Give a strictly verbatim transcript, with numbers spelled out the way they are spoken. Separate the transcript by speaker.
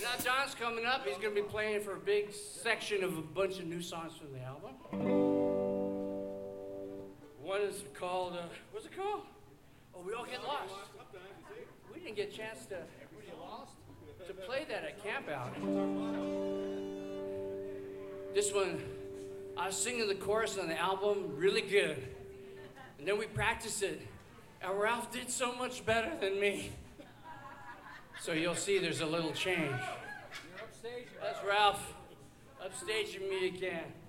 Speaker 1: now John's coming up. He's going to be playing for a big section of a bunch of new songs from the album. One is called, uh, what's it called? Oh, We All Get Lost. We didn't get a chance to, we get lost? To play that at camp out. This one, I was singing the chorus on the album really good. And then we practiced it. And Ralph did so much better than me. So you'll see there's a little change. That's Ralph upstaging me again.